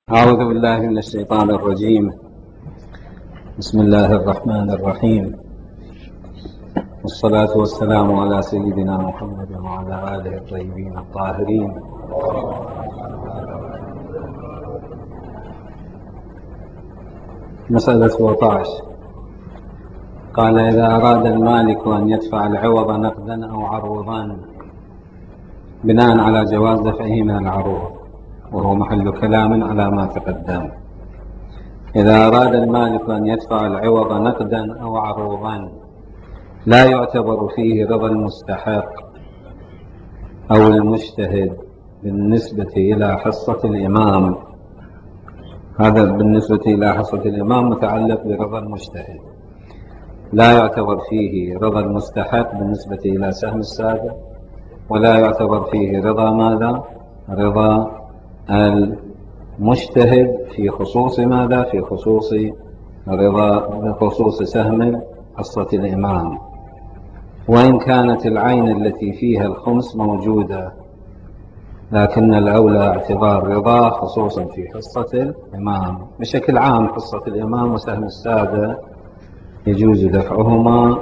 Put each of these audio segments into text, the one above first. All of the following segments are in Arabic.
أعوذ بالله من الشيطان الرجيم. بسم الله الرحمن الرحيم، والصلاة والسلام على سيدنا محمد وعلى آله الطيبين الطاهرين. مسألة 17. قال: إذا أراد المالك أن يدفع العوض نقدا أو عروضا بناء على جواز دفعه من العروض، وهو محل كلام على ما تقدم. إذا أراد المالك أن يدفع العوض نقدا أو عروضا لا يعتبر فيه رضا المستحق أو المجتهد بالنسبة إلى حصة الإمام. هذا بالنسبة إلى حصة الإمام متعلق برضا المجتهد. لا يعتبر فيه رضا المستحق بالنسبة إلى سهم السادة، ولا يعتبر فيه رضا ماذا؟ رضا المجتهد في خصوص ماذا؟ في خصوص خصوص سهم حصة الإمام، وإن كانت العين التي فيها الخمس موجودة، لكن الأولى اعتبار رضا خصوصا في حصة الإمام. بشكل عام حصة الإمام وسهم السادة يجوز دفعهما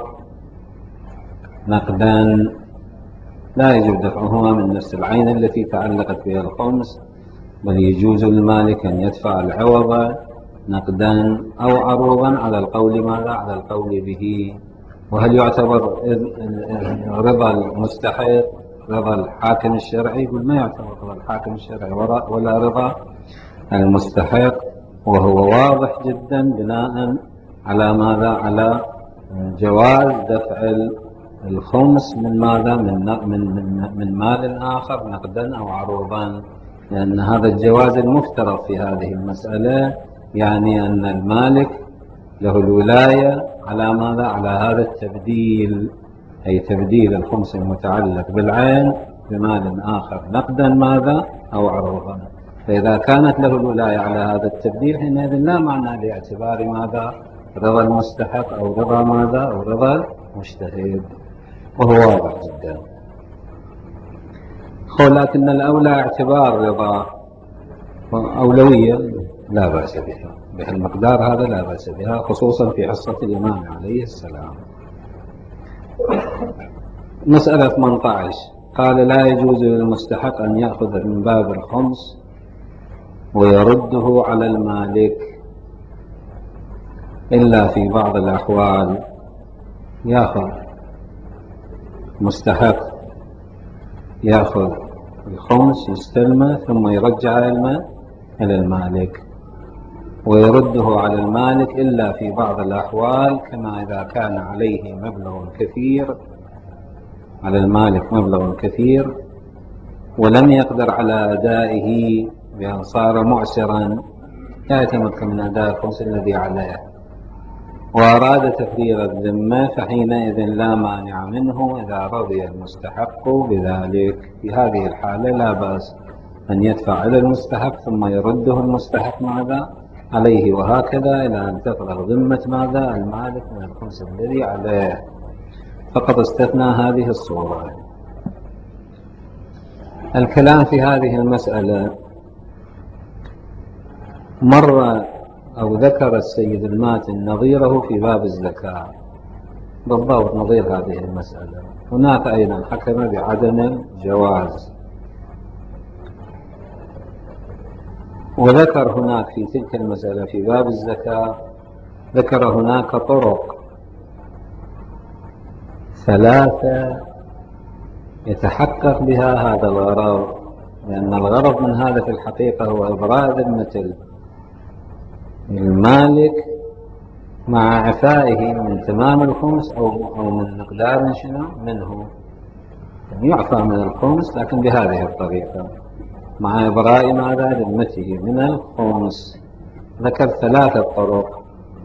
نقدا، لا يجوز دفعهما من نفس العين التي تعلقت بها الخمس، بل يجوز للمالك أن يدفع العوض نقدا أو عروضا على القول ماذا؟ على القول به. وهل يعتبر رضا المستحق رضا الحاكم الشرعي؟ يقول ما يعتبر رضا الحاكم الشرعي ولا رضا المستحق، وهو واضح جدا بناء على ماذا؟ على جواز دفع الخمس من ماذا؟ من مال آخر نقدا أو عروضا، لأن هذا الجواز المفترض في هذه المسألة يعني أن المالك له الولاية على ماذا؟ على هذا التبديل، أي تبديل الخمس المتعلق بالعين بمال آخر نقدا ماذا؟ أو عروضا. فإذا كانت له الولاية على هذا التبديل حينئذ لا معنى لاعتبار ماذا؟ رضا المستحق أو رضا ماذا؟ أو رضا المجتهد، وهو واضح جدا. لكن الأولى اعتبار رضا أولوية لا بأس بها، بهالمقدار هذا لا بأس بها، خصوصا في حصة الإمام عليه السلام. مسألة 18. قال: لا يجوز للمستحق أن يأخذ من باب الخمس ويرده على المالك إلا في بعض الأحوال. يأخذ مستحق يأخذ الخمس يستلمه ثم يرجع إلى المالك ويرده على المالك إلا في بعض الأحوال، كما إذا كان عليه مبلغ كثير، على المالك مبلغ كثير ولم يقدر على أدائه بأن صار معسرا لا يتمكن من أداء الخمس الذي عليه، وأراد تفريغ الذمة، فحينئذ لا مانع منه إذا رضي المستحق بذلك. في هذه الحالة لا بأس أن يدفع إلى المستحق ثم يرده المستحق ماذا؟ عليه، وهكذا إلى أن تفرغ ذمة ماذا؟ المالك من الخمس الذي عليه. فقد استثنى هذه الصورة. الكلام في هذه المسألة مر أو ذكر السيد الماتن نظيره في باب الزكاة، بالضبط نظير هذه المسألة. هناك أيضا حكم بعدم الجواز، وذكر هناك في تلك المسألة في باب الزكاة، ذكر هناك طرق 3 يتحقق بها هذا الغرض، لأن الغرض من هذا في الحقيقة هو إبراء ذمة المالك مع عفائه من تمام الخمس أو من مقدار شنو منه، يعني يعفى من الخمس لكن بهذه الطريقة مع إبراء ماذا؟ ذمته من الخمس. ذكر 3 طرق،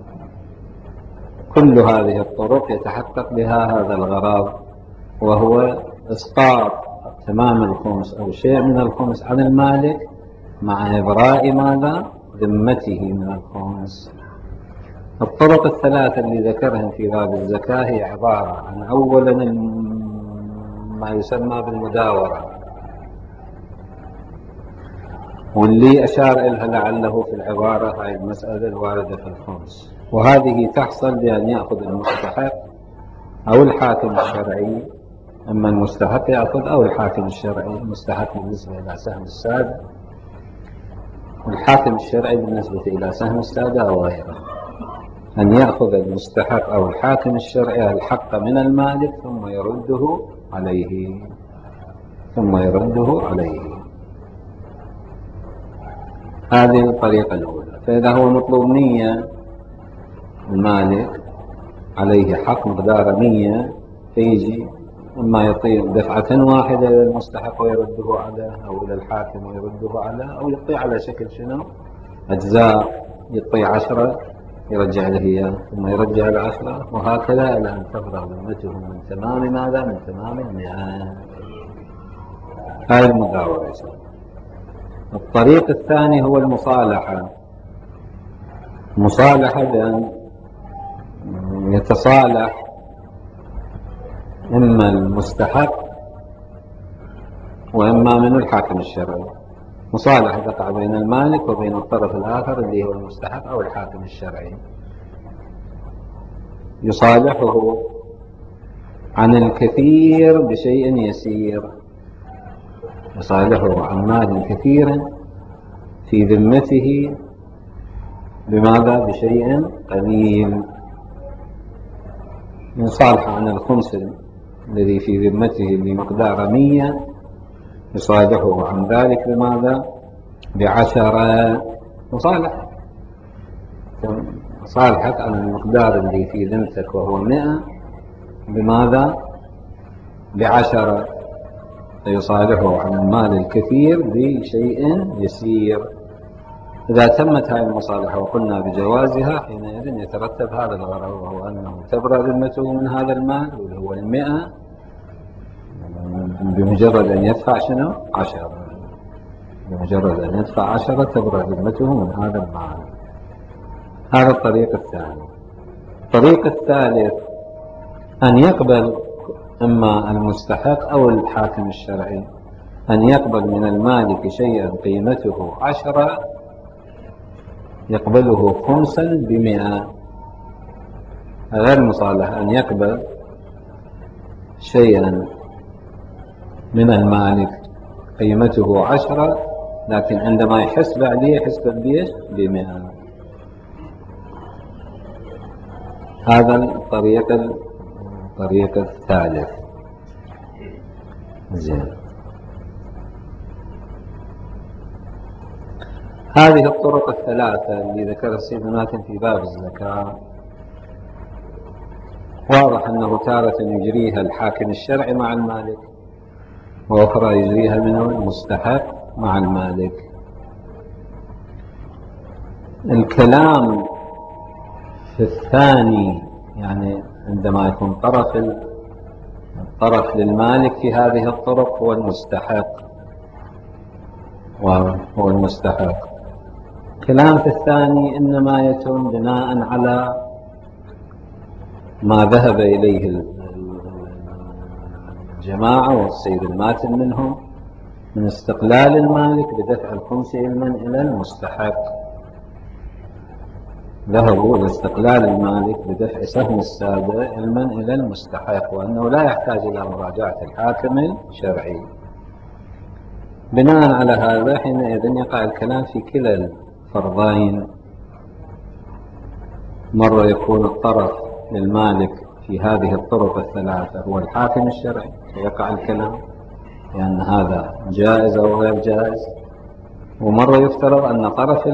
كل هذه الطرق يتحقق بها هذا الغرض، وهو إسقاط تمام الخمس أو شيء من الخمس عن المالك مع إبراء ماذا؟ ذمته من الخمس. الطرق 3 اللي ذكرهم في باب الزكاة هي عبارة عن: أولا ما يسمى بالمداورة، واللي أشار إلها لعله في العبارة هاي المسألة الواردة في الخمس، وهذه تحصل بأن يأخذ المستحق أو الحاكم الشرعي. أما المستحق يأخذ أو الحاكم الشرعي، المستحق بالنسبة إلى سهم السادة، والحاكم الشرعي بالنسبة إلى سهم السادة أو غيره. أن يأخذ المستحق أو الحاكم الشرعي الحق من المالك ثم يرده عليه. هذه الطريقة الأولى. فإذا هو مطلوب 100، المالك عليه حق مقدار 100، فيجي إما يعطي دفعة واحدة إلى المستحق ويرده عليه، أو إلى الحاكم ويرده عليه، أو يعطي على شكل شنو؟ أجزاء، يعطي 10 يرجع له إياه، ثم يرجع ال10، وهكذا إلى أن تفرغ ذمته من تمام ماذا؟ من تمام 100. هذه المداولة. الطريق الثاني هو المصالحة. بأن يتصالح إما المستحق وإما من الحاكم الشرعي. مصالحة تقع بين المالك وبين الطرف الآخر اللي هو المستحق أو الحاكم الشرعي. يصالحه عن الكثير بشيء يسير، يصالحه عن مال كثير في ذمته بماذا؟ بشيء قليل. يصالح عن الخمس الذي في ذمته بمقدار 100، يصالحه عن ذلك بماذا؟ ب10. صالحك عن المقدار اللي في ذمتك وهو 100 بماذا؟ ب10. فيصالحه عن المال الكثير بشيء يسير. إذا تمت هذه المصالحة وقلنا بجوازها، حينئذ يترتب هذا الغرض، وهو أنه تبرأ ذمته من هذا المال اللي هو 100 بمجرد أن يدفع شنو؟ 10. بمجرد أن يدفع 10 تبرأ ذمته من هذا المال. هذا الطريق الثاني. الطريق الثالث أن يقبل إما المستحق أو الحاكم الشرعي أن يقبل من المالك شيئا قيمته 10، يقبله خمسا ب100. غير مصالح أن يقبل شيئا من المالك قيمته 10، لكن عندما يحسب عليه يحسب بيش ب100. هذا الطريق الثالث. زين. هذه الطرق الثلاثة اللي ذكرها السيد ماتن في باب الزكاة، واضح أنه تارة يجريها الحاكم الشرعي مع المالك، وأخرى يجريها منه المستحق مع المالك. الكلام في الثاني، يعني عندما يكون الطرف للمالك في هذه الطرق هو المستحق. كلام في الثاني إنما يتم بناء على ما ذهب إليه الجماعة والسيد الماتن منهم من استقلال المالك بدفع الخمس علما إلى المستحق. ذهبوا إلى استقلال المالك بدفع سهم السادة علما إلى المستحق، وأنه لا يحتاج إلى مراجعة الحاكم الشرعي. بناء على هذا حينئذ يقع الكلام في كلا الفرضين. مرة يكون الطرف للمالك في هذه الطرق الثلاثة هو الحاكم الشرعي، فيقع الكلام لأن هذا جائز أو غير جائز. ومرة يفترض أن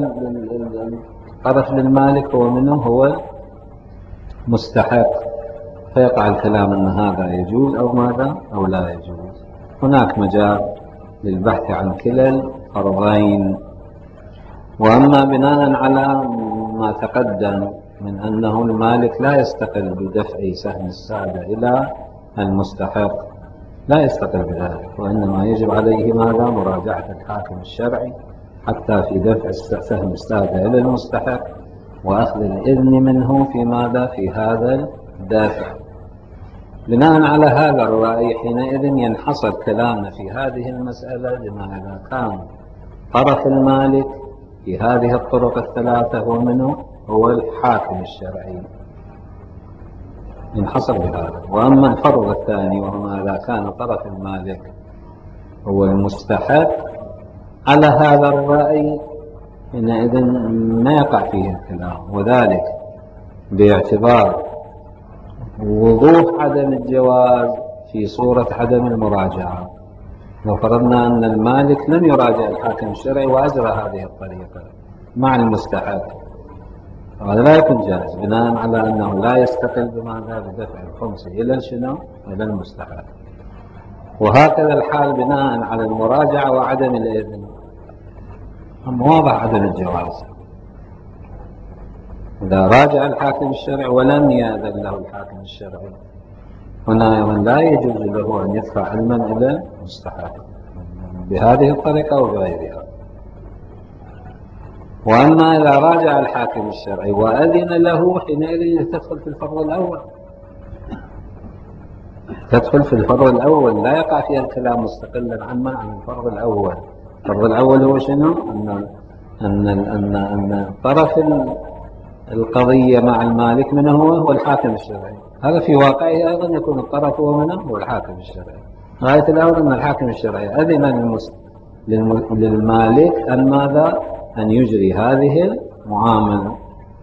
طرف للمالك هو منه هو مستحق، فيقع الكلام أن هذا يجوز أو ماذا أو لا يجوز. هناك مجال للبحث عن كلا الفرضين. وأما بناء على ما تقدم من أنه المالك لا يستقل بدفع سهم السادة إلى المستحق، لا يستقل بذلك، وإنما يجب عليه ماذا؟ مراجعة الحاكم الشرعي حتى في دفع سهم السادة إلى المستحق، وأخذ الإذن منه في ماذا؟ في هذا الدافع. بناء على هذا الرأي حينئذ ينحصر كلامنا في هذه المسألة، لما إذا كان طرف المالك في هذه الطرق الثلاثة هو منه؟ هو الحاكم الشرعي، ينحصر بهذا. وأما الفرض الثاني وهو إذا كان طرف المالك هو المستحق، على هذا الرأي حينئذ ما يقع فيه الكلام، وذلك باعتبار وضوح عدم الجواز في صورة عدم المراجعة. لو فرضنا أن المالك لم يراجع الحاكم الشرعي وأجرى هذه الطريقة مع المستحق، هذا لا يكون جائز بناء على أنه لا يستقل بماذا؟ بدفع الخمس إلى شنو؟ إلى المستحق. وهكذا الحال بناء على المراجعة وعدم الإذن، واضح عدم الجواز. إذا راجع الحاكم الشرعي ولم يأذن له الحاكم الشرعي، هنا أيضا لا يجوز له أن يدفع علما إلى المستحق بهذه الطريقة وبغيرها. وأما إذا راجع الحاكم الشرعي وأذن له، حينئذ تدخل في الفرض الأول، تدخل في الفرض الأول، لا يقع فيها الكلام مستقلا عن الفرض الأول. الفرض الأول هو شنو؟ أن طرف القضية مع المالك من هو الحاكم الشرعي. هذا في واقعه أيضا يكون الطرف هو منه هو الحاكم الشرعي. غاية الأمر أن الحاكم الشرعي أذن للمالك أن ماذا؟ أن يجري هذه المعاملة.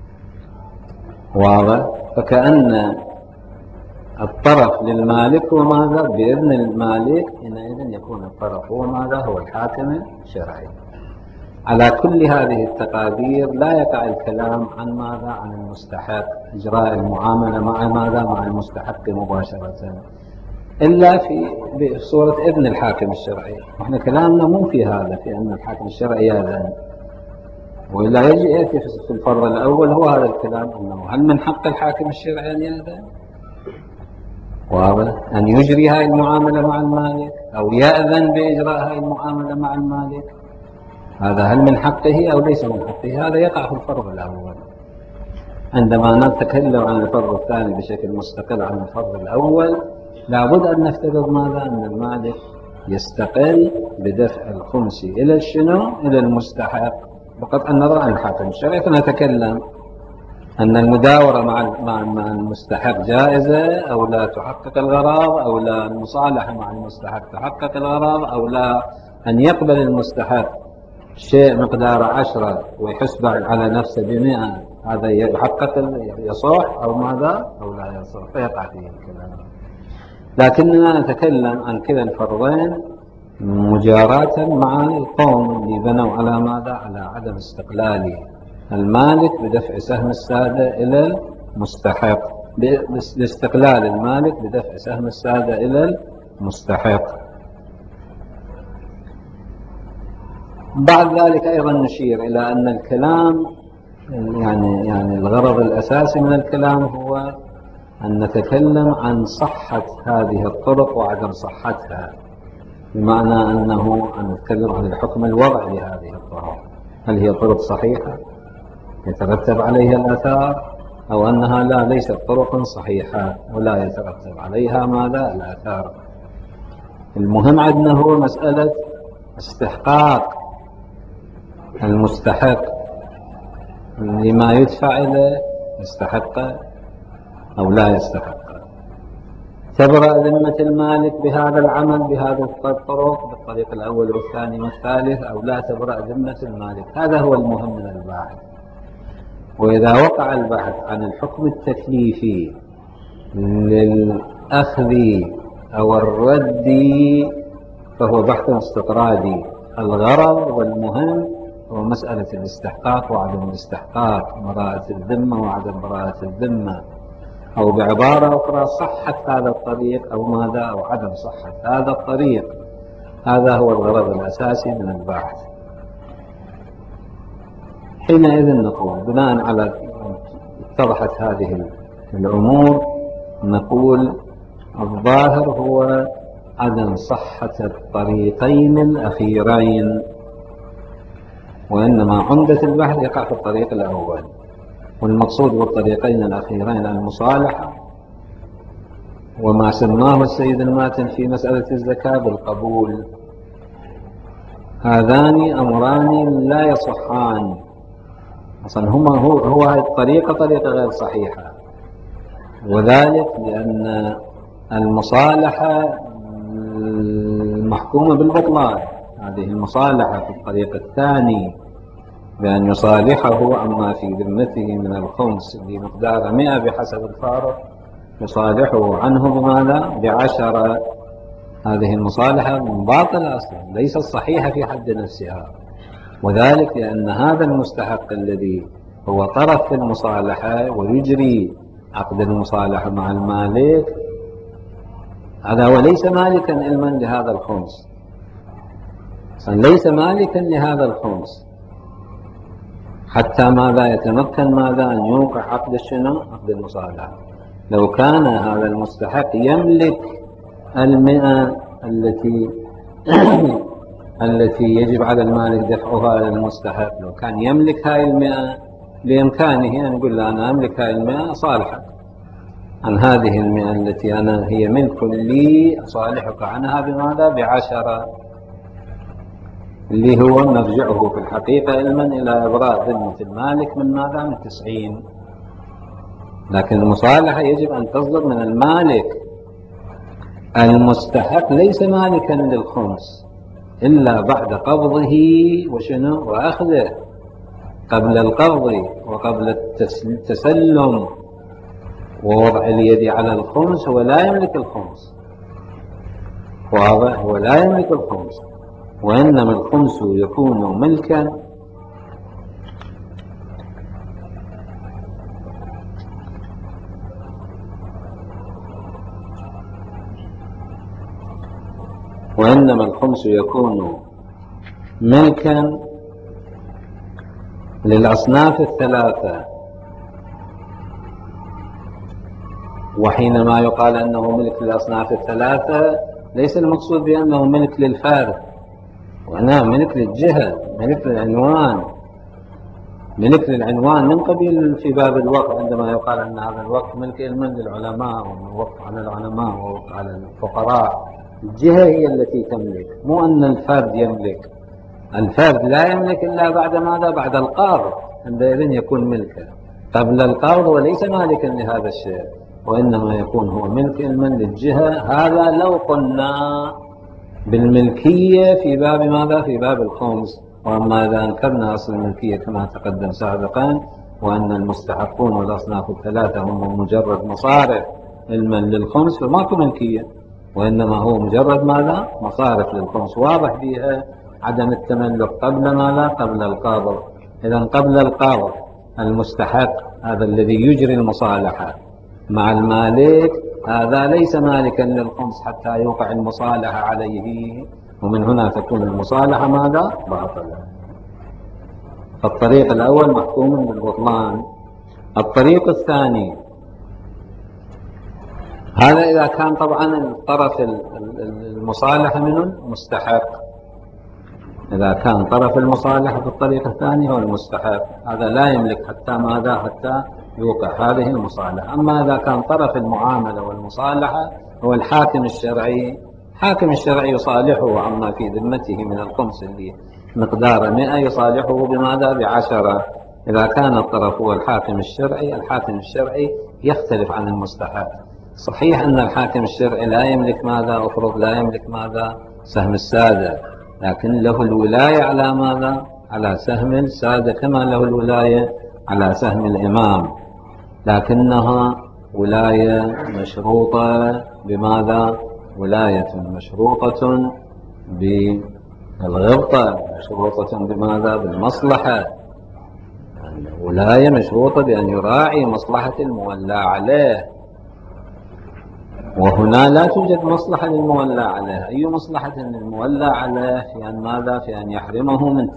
واضح؟ فكأن الطرف للمالك هو ماذا؟ بإذن المالك حينئذ يكون الطرف هو ماذا؟ هو الحاكم الشرعي. على كل هذه التقادير لا يقع الكلام عن ماذا؟ عن المستحق، إجراء المعاملة مع ماذا؟ مع المستحق مباشرة، إلا في صورة إذن الحاكم الشرعي. وإحنا كلامنا مو في هذا، في أن الحاكم الشرعي يأذن، وإلا يأتي في الفرض الأول هو هذا الكلام، أنه هل من حق الحاكم الشرعي أن يأذن؟ واضح؟ أن يجري هذه المعاملة مع المالك أو يأذن بإجراء هذه المعاملة مع المالك، هذا هل من حقه أو ليس من حقه؟ هذا يقع في الفرض الأول. عندما نتكلم عن الفرض الثاني بشكل مستقل عن الفرض الأول، لابد أن نفترض ماذا؟ أن المالك يستقل بدفع الخمس إلى شنو؟ إلى المستحق، فقط أن نرى الحاكم الشرعي فنتكلم أن المداورة مع المستحق جائزة أو لا تحقق الغرض، أو لا المصالحة مع المستحق تحقق الغرض، أو لا أن يقبل المستحق شيء مقدار 10 ويحسب على نفسه ب100، هذا يحقق يصح أو ماذا؟ أو لا يصح، فيقع فيه الكلام. لكننا نتكلم عن كلا الفرضين مجاراة مع القوم اللي بنوا على ماذا؟ على عدم استقلال المالك بدفع سهم السادة إلى المستحق، باستقلال المالك بدفع سهم السادة إلى المستحق. بعد ذلك أيضا نشير إلى أن الكلام يعني الغرض الأساسي من الكلام هو أن نتكلم عن صحة هذه الطرق وعدم صحتها، بمعنى أنه أن نتكلم عن الحكم الوضعي لهذه الطرق، هل هي طرق صحيحة يترتب عليها الآثار، أو أنها ليست طرق صحيحة ولا يترتب عليها ماذا؟ الآثار. المهم عندنا هو مسألة استحقاق المستحق لما يدفع إليه، يستحق أو لا يستحق. تبرأ ذمة المالك بهذا العمل بهذه الطرق بالطريق الأول والثاني والثالث، أو لا تبرأ ذمة المالك. هذا هو المهم من البحث. وإذا وقع البحث عن الحكم التكليفي للأخذ أو الرد فهو بحث استطرادي. الغرض والمهم هو مسألة الاستحقاق وعدم الاستحقاق، براءة الذمة وعدم براءة الذمة، أو بعبارة أخرى صحة هذا الطريق أو ماذا؟ أو عدم صحة هذا الطريق. هذا هو الغرض الأساسي من البحث. حينئذ نقول بناء على اتضحت هذه الأمور، نقول الظاهر هو عدم صحة الطريقين الأخيرين، وإنما عمدة البحث يقع في الطريق الأول. والمقصود بالطريقين الأخيرين المصالحة، وما سماه السيد الماتن في مسألة الزكاة بالقبول. هذان أمران لا يصحان أصلا. هو هذه الطريقة طريقة غير صحيحة، وذلك لأن المصالحة محكومة بالبطلان. هذه المصالحة في الطريق الثاني بأن يصالحه عما في ذمته من الخمس بمقدار 100 بحسب الفارق، يصالحه عنه بماذا؟ ب10. هذه المصالحة باطلة أصلا، ليست صحيحة في حد نفسها، وذلك لأن هذا المستحق الذي هو طرف في المصالحة ويجري عقد المصالحة مع المالك، هذا هو ليس مالكا علما لهذا الخمس، ليس مالكا لهذا الخمس حتى ماذا يتمكن ماذا أن يوقع عقد الشنو؟ عقد المصالحة. لو كان هذا المستحق يملك 100 التي يجب على المالك دفعها إلى المستحق، لو كان يملك هاي 100 بإمكانه أن يقول له أنا أملك هاي 100 أصالحك عن هذه 100 التي هي ملك لي، أصالحك عنها بماذا؟ ب10، اللي هو نرجعه في الحقيقة علما إلى إبراء ذمة المالك من ماذا؟ من 90. لكن المصالحة يجب أن تصدر من المالك. المستحق ليس مالكا للخمس إلا بعد قبضه وشنو؟ وأخذه. قبل القبض وقبل التسلم ووضع اليد على الخمس هو لا يملك الخمس، واضح؟ هو لا يملك الخمس، وإنما الخمس يكون ملكا وإنما الخمس يكون ملكا للأصناف الثلاثة. وحينما يقال أنه ملك للأصناف الثلاثة ليس المقصود بأنه ملك للفارق، وأنه ملك للجهة، ملك للعنوان، ملك للعنوان من قبيل في باب الوقف، عندما يقال أن هذا الوقف ملك علما للعلماء ووقف على العلماء ووقف على الفقراء. الجهة هي التي تملك، مو أن الفرد يملك. الفرد لا يملك إلا بعد ماذا؟ بعد القبض، عندئذ يكون ملكا. قبل القبض وليس مالكا لهذا الشيء، وإنما يكون هو ملك علما للجهة. هذا لو قلنا بالملكية في باب ماذا؟ في باب الخمس. وأما إذا أنكرنا أصل الملكية كما تقدم سابقا، وأن المستحقون والأصناف الثلاثة هم مجرد مصارف علما للخمس، فماكو ملكية، وإنما هو مجرد ماذا؟ مصارف للخمس، واضح بها عدم التملك قبل ماذا؟ قبل القبض. إذا قبل القبض المستحق هذا الذي يجري المصالحة مع المالك هذا ليس مالكا للخمس حتى يوقع المصالحة عليه، ومن هنا تكون المصالحة ماذا؟ باطلة. فالطريق الأول محكوم بالبطلان. الطريق الثاني، هذا إذا كان طبعا الطرف المصالحة من المستحق، إذا كان طرف المصالحة في الطريق الثاني هو المستحق، هذا لا يملك حتى ماذا؟ حتى يوقع هذه المصالحة. أما إذا كان طرف المعاملة والمصالحة هو الحاكم الشرعي، الحاكم الشرعي يصالحه عما في ذمته من الخمس اللي مقدار 100، يصالحه بماذا؟ ب10. إذا كان الطرف هو الحاكم الشرعي، الحاكم الشرعي يختلف عن المستحق. صحيح أن الحاكم الشرعي لا يملك ماذا؟ أفرض لا يملك ماذا؟ سهم السادة، لكن له الولاية على ماذا؟ على سهم السادة، كما له الولاية على سهم الإمام، لكنها ولاية مشروطة بماذا؟ ولاية مشروطة بالغبطة، مشروطة بماذا؟ بالمصلحة. ولاية مشروطة بأن يراعي مصلحة المولى عليه، وهنا لا توجد مصلحة للمولى عليه. أي مصلحة للمولى عليه؟ في أن ماذا؟ في أن يحرمه من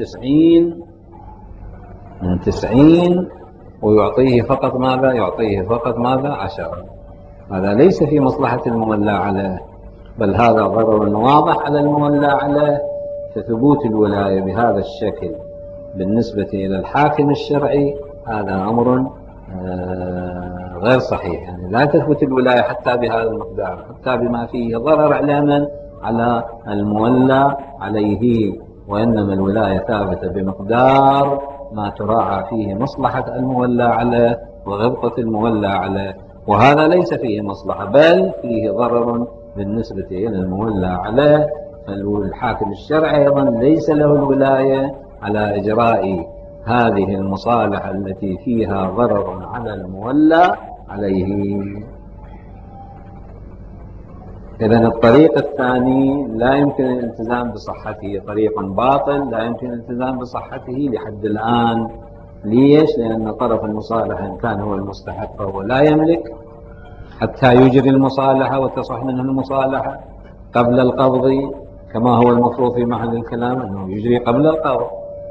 90 ويعطيه فقط ماذا؟ يعطيه فقط ماذا؟ 10. هذا ليس في مصلحة المولى عليه، بل هذا ضرر واضح على المولى عليه. فثبوت الولاية بهذا الشكل بالنسبة إلى الحاكم الشرعي هذا أمر غير صحيح. يعني لا تثبت الولاية حتى بهذا المقدار، حتى بما فيه ضرر على من؟ على المولى عليه. وإنما الولاية ثابتة بمقدار ما تراعى فيه مصلحة المولى عليه وغبطة المولى عليه، وهذا ليس فيه مصلحة بل فيه ضرر بالنسبة إلى المولى عليه. فالحاكم الشرعي أيضا ليس له الولاية على إجراء هذه المصالح التي فيها ضرر على المولى عليه. إذن الطريق الثاني لا يمكن الالتزام بصحته، طريق باطل لا يمكن الالتزام بصحته لحد الآن. ليش؟ لأن طرف المصالحة إن كان هو المستحق فهو لا يملك حتى يجري المصالحة وتصح منه المصالحة قبل القبض، كما هو المفروض في محل الكلام أنه يجري قبل القبض.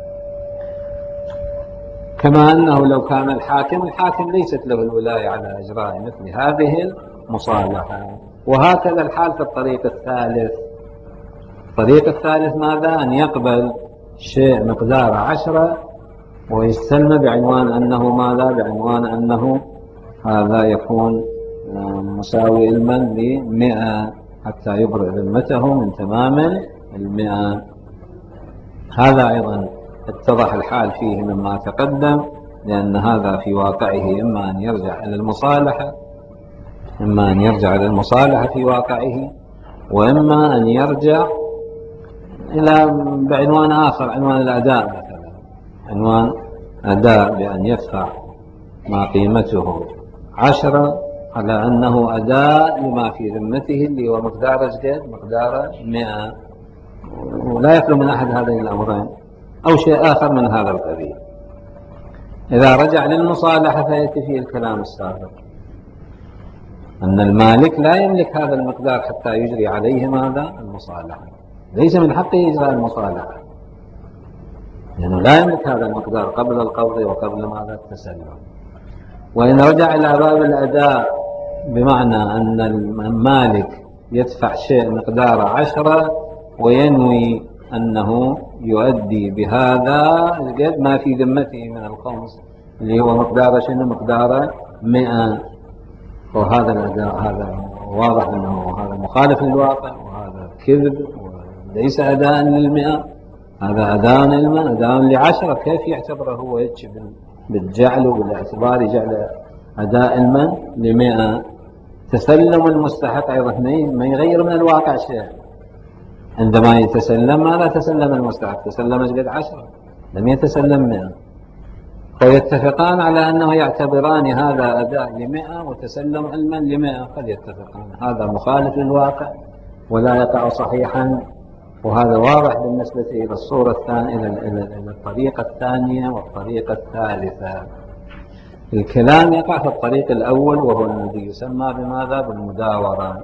كما أنه لو كان الحاكم ليست له الولاية على إجراء مثل هذه المصالحة. وهكذا الحال في الطريق الثالث. الطريق الثالث ماذا؟ أن يقبل شيء مقدار 10 ويستلم بعنوان أنه ماذا؟ بعنوان أنه هذا يكون مساوي علما ل100 حتى يبرئ ذمته من تمام 100. هذا أيضا اتضح الحال فيه مما تقدم، لأن هذا في واقعه إما أن يرجع إلى المصالحة في واقعه، وإما أن يرجع إلى بعنوان آخر، عنوان الأداء مثلا، عنوان أداء بأن يدفع ما قيمته 10 على أنه أداء لما في ذمته اللي هو مقدار 100، ولا يخلو من أحد هذين الأمرين أو شيء آخر من هذا القبيل. إذا رجع للمصالحة فيأتي فيه الكلام السابق أن المالك لا يملك هذا المقدار حتى يجري عليه ماذا؟ المصالحة. ليس من حقه إجراء المصالحة لأنه لا يملك هذا المقدار قبل القبض وقبل ماذا؟ التسلم. وإن رجع إلى باب الأداء بمعنى أن المالك يدفع شيء مقدار 10 وينوي أنه يؤدي بهذا ما في ذمته من الخمس اللي هو مقدار مقدار 100، وهذا الأداء هذا واضح أنه هذا مخالف للواقع وهذا كذب وليس أداء لل100، هذا أداء ل10. كيف يعتبره هو يجب بالجعل وبالاعتبار جعل أداء المن ل100؟ تسلم المستحق أيضا ما يغير من الواقع شيء. عندما يتسلم ماذا تسلم المستحق؟ تسلم 10 لم يتسلم 100، فيتفقان على أنه يعتبران هذا أداء ل100 وتسلم علما ل100، قد يتفقان. هذا مخالف للواقع ولا يقع صحيحا، وهذا واضح بالنسبة إلى الصورة الثانية، إلى الطريقة الثانية والطريقة الثالثة. الكلام يقع في الطريق الأول وهو الذي يسمى بماذا؟ بالمداورة.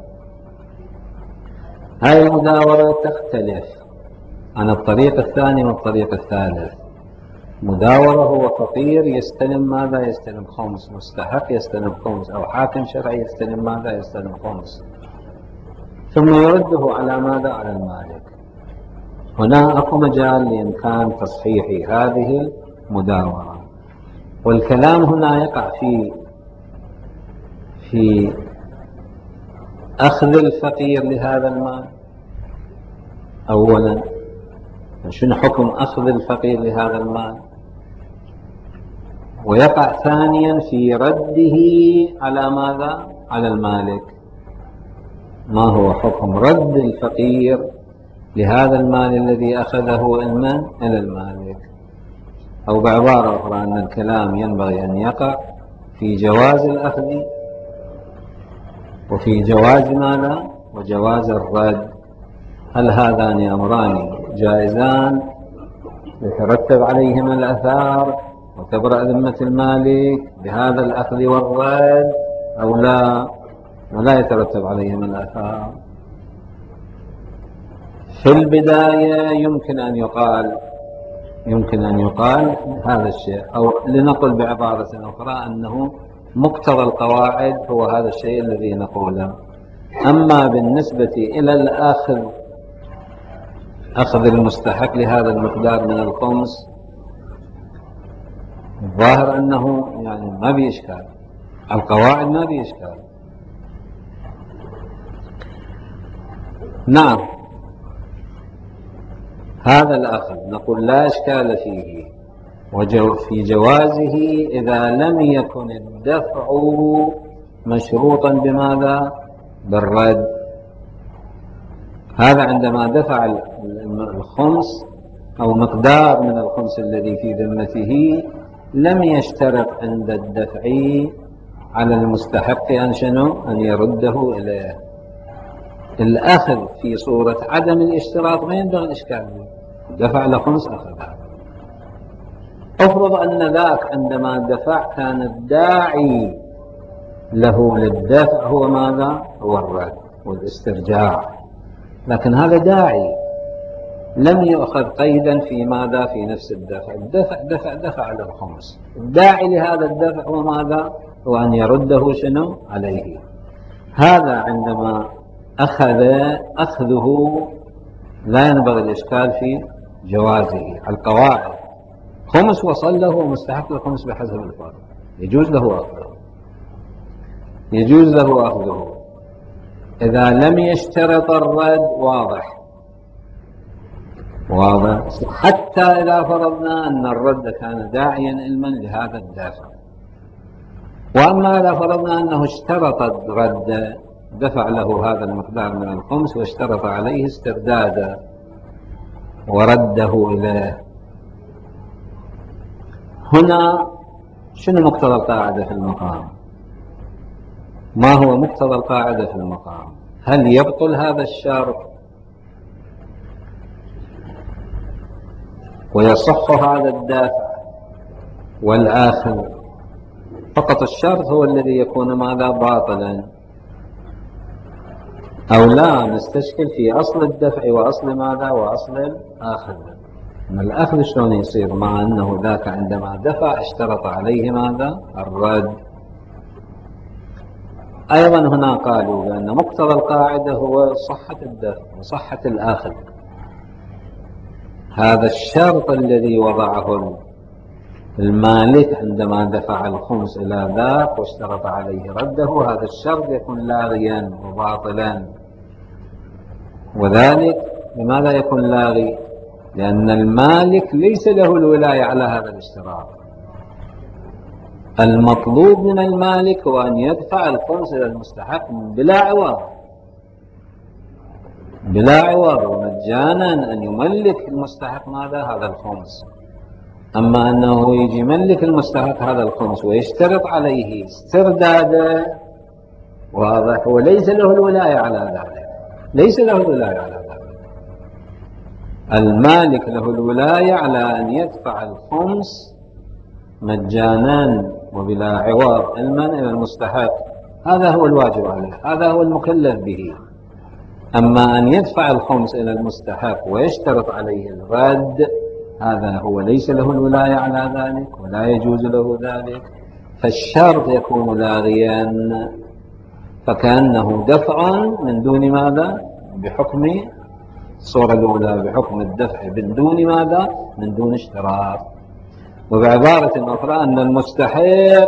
هذه المداورة تختلف عن الطريق الثاني والطريق الثالث. مداورة هو فقير يستلم ماذا؟ يستلم خمس، مستحق يستلم خمس، أو حاكم شرعي يستلم ماذا؟ يستلم خمس، ثم يرده على ماذا؟ على المالك. هنا أكو مجال لإمكان تصحيح هذه المداورة، والكلام هنا يقع في أخذ الفقير لهذا المال أولا. شنو حكم أخذ الفقير لهذا المال؟ ويقع ثانيا في رده على ماذا؟ على المالك. ما هو حكم رد الفقير لهذا المال الذي أخذه إلى المالك؟ أو بعبارة أخرى أن الكلام ينبغي أن يقع في جواز الأخذ وفي جواز ماذا؟ وجواز الرد. هل هذان أمران جائزان يترتب عليهما الآثار وتبرأ ذمة المالك بهذا الأخذ والرد أو لا؟ ولا يترتب عليهما الآثار. في البداية يمكن أن يقال هذا الشيء، أو لنقل بعبارة أخرى أنه مقتضى القواعد هو هذا الشيء الذي نقوله. أما بالنسبة إلى أخذ المستحق لهذا المقدار من الخمس، الظاهر أنه يعني ما بإشكال، القواعد ما بإشكال. نعم، هذا الأخذ نقول لا إشكال فيه في جوازه إذا لم يكن الدفع مشروطا بماذا؟ بالرد. هذا عندما دفع الخمس أو مقدار من الخمس الذي في ذمته لم يشترط عند الدفع على المستحق أن يرده إليه. الأخذ في صورة عدم الاشتراط ما ينبغي الإشكال به، دفع لخمس أخذها. افرض أن ذاك عندما دفع كان الداعي له للدفع هو ماذا؟ هو الرد والاسترجاع، لكن هذا داعي لم يؤخذ قيدا في ماذا؟ في نفس الدفع. الدفع دفع للخمس، الداعي لهذا الدفع هو ماذا؟ هو أن يرده شنو؟ عليه. هذا عندما أخذه لا ينبغي الإشكال في جوازه. القواعد خمس وصل له ومستحق الخمس بحسب الفرض، يجوز له أخذه إذا لم يشترط الرد. واضح؟ حتى إذا فرضنا أن الرد كان داعيا علما لهذا الدافع. وأما إذا فرضنا أنه اشترط الرد، دفع له هذا المقدار من الخمس واشترط عليه استردادا ورده إليه، هنا شنو مقتضى القاعدة في المقام؟ ما هو مقتضى القاعدة في المقام؟ هل يبطل هذا الشرط ويصح هذا الدافع والآخر؟ فقط الشرط هو الذي يكون ماذا؟ باطلا، أو لا نستشكل في أصل الدفع وأصل ماذا؟ وأصل الآخر. الأخذ شلون يصير مع أنه ذاك عندما دفع اشترط عليه ماذا؟ الرد. أيضا هنا قالوا بأن مقتضى القاعدة هو صحة الدفع وصحة الآخذ. هذا الشرط الذي وضعه المالك عندما دفع الخمس إلى ذاك واشترط عليه رده، هذا الشرط يكون لاغيا وباطلا. وذلك لماذا يكون لاغي؟ لأن المالك ليس له الولاية على هذا الاشتراط. المطلوب من المالك هو أن يدفع الخمس إلى المستحق بلا عوض ومجانا، أن يملك المستحق ماذا؟ هذا الخمس. أما أنه يجي يملك المستحق هذا الخمس ويشترط عليه استرداده، واضح؟ وليس له الولاية على ذلك، المالك له الولاية على أن يدفع الخمس مجانا وبلا عوض علما إلى المستحق. هذا هو الواجب عليه، هذا هو المكلف به. أما أن يدفع الخمس إلى المستحق ويشترط عليه الرد، هذا هو ليس له الولاية على ذلك ولا يجوز له ذلك. فالشرط يكون لاغيا، فكأنه دفع من دون ماذا؟ بحكم الصورة الأولى بحكم الدفع من دون ماذا؟ من دون اشتراط. وبعبارة أخرى أن المستحق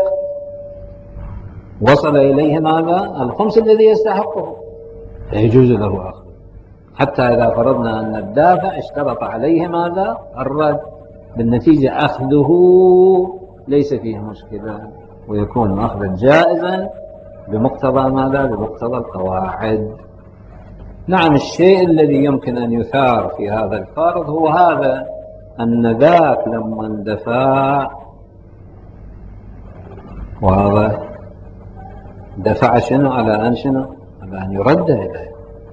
وصل إليه ماذا؟ الخمس الذي يستحقه، فيجوز له أخذه. حتى إذا فرضنا أن الدافع اشترط عليه ماذا؟ الرد، بالنتيجة أخذه ليس فيه مشكلة ويكون أخذا جائزا بمقتضى ماذا؟ بمقتضى القواعد. نعم، الشيء الذي يمكن أن يثار في هذا الفرض هو هذا، أن ذاك لما اندفع وهذا دفع شنو؟ على أن يرد إليه.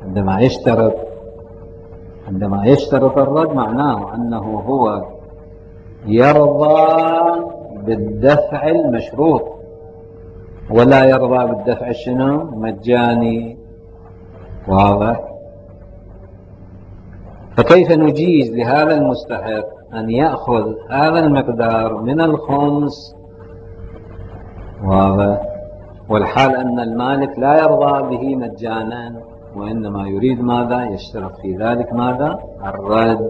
عندما يشترط الرد معناه أنه هو يرضى بالدفع المشروط ولا يرضى بالدفع شنو؟ مجاني. واضح؟ فكيف نجيز لهذا المستحق أن يأخذ هذا المقدار من الخمس؟ واضح؟ والحال أن المالك لا يرضى به مجانا، وإنما يريد ماذا؟ يشترط في ذلك ماذا؟ الرد.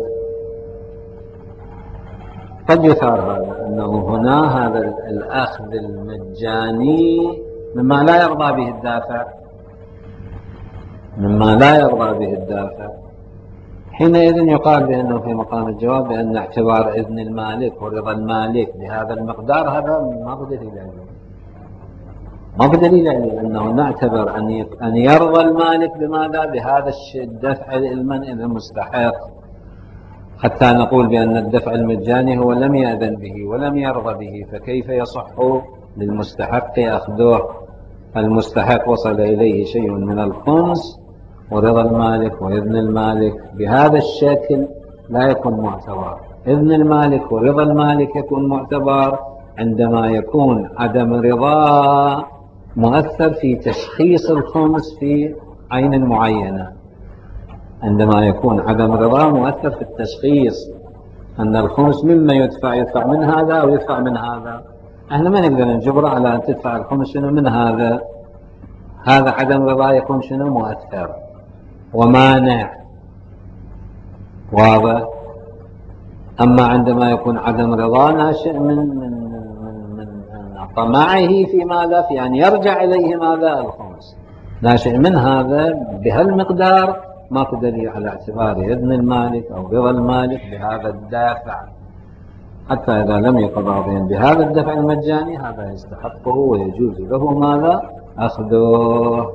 قد يثار هذا أنه هنا هذا الأخذ المجاني مما لا يرضى به الدافع، حينئذ يقال بأنه في مقام الجواب بأن اعتبار إذن المالك ورضا المالك بهذا المقدار هذا ما بدليل عليه، ما بدليل عليه أنه نعتبر أن يرضى المالك بماذا؟ بهذا الدفع للمنع المستحق، حتى نقول بأن الدفع المجاني هو لم يأذن به ولم يرضى به، فكيف يصح للمستحق أخذه؟ المستحق وصل إليه شيء من الخمس ورضا المالك وإذن المالك بهذا الشكل لا يكون معتبر. إذن المالك ورضا المالك يكون معتبر عندما يكون عدم رضا مؤثر في تشخيص الخمس في عين معينة، عندما يكون عدم رضا مؤثر في التشخيص أن الخمس مما يدفع من هذا أو يدفع من هذا، احنا ما نقدر نجبره على أن تدفع الخمس شنو من هذا، هذا عدم رضا يكون شنو مؤثر ومانع، واضح. أما عندما يكون عدم رضا ناشئ من طمعه في ماذا؟ في أن يرجع إليه ماذا؟ الخمس، ناشئ من هذا بهالمقدار، ماكو دليل على اعتبار إذن المالك أو رضا المالك بهذا الدافع، حتى إذا لم يكن راضيا بهذا الدفع المجاني هذا يستحقه ويجوز له ماذا؟ أخذه.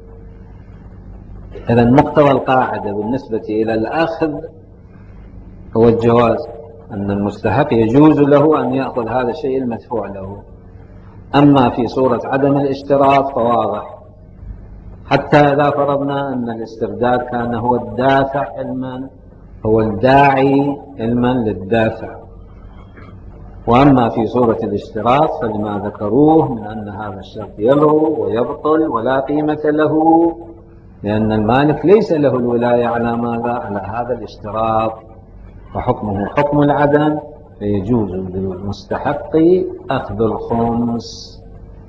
إذا مقتضى القاعدة بالنسبة إلى الأخذ هو الجواز، أن المستحق يجوز له أن يأخذ هذا الشيء المدفوع له. أما في صورة عدم الاشتراط فواضح، حتى إذا فرضنا أن الاسترداد كان هو الدافع علما، هو الداعي علما للدافع. وأما في صورة الاشتراط فلما ذكروه من أن هذا الشرط يلغو ويبطل ولا قيمة له، لأن المالك ليس له الولاية على ماذا؟ على هذا الاشتراط، وحكمه حكم العدم، فيجوز للمستحق أخذ الخمس.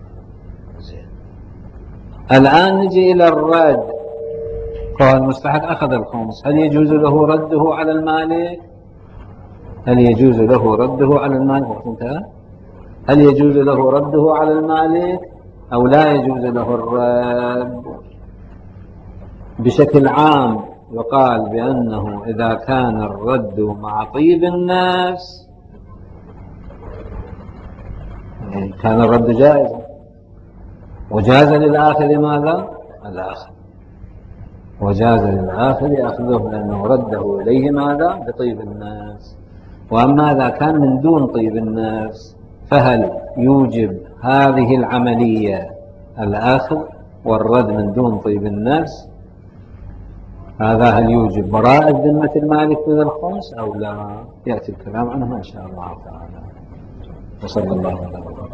الآن نجي إلى الرد. قال المستحق أخذ الخمس، هل يجوز له رده على المالك؟ هل يجوز له رده على المالك؟ هل يجوز له رده على المالك أو لا يجوز له الرد؟ بشكل عام يقال بأنه إذا كان الرد مع طيب النفس كان الرد جائزا، وجاز للآخر ماذا؟ الآخر، وجاز للآخر أخذه لأنه رده إليه ماذا؟ بطيب النفس. وأما إذا كان من دون طيب النفس فهل يوجب هذه العملية الأخذ والرد من دون طيب النفس؟ هذا هل يوجب براءة ذمة المالك من الخمس أو لا؟ يأتي الكلام عنه إن شاء الله تعالى. وصلى الله عليه وسلم.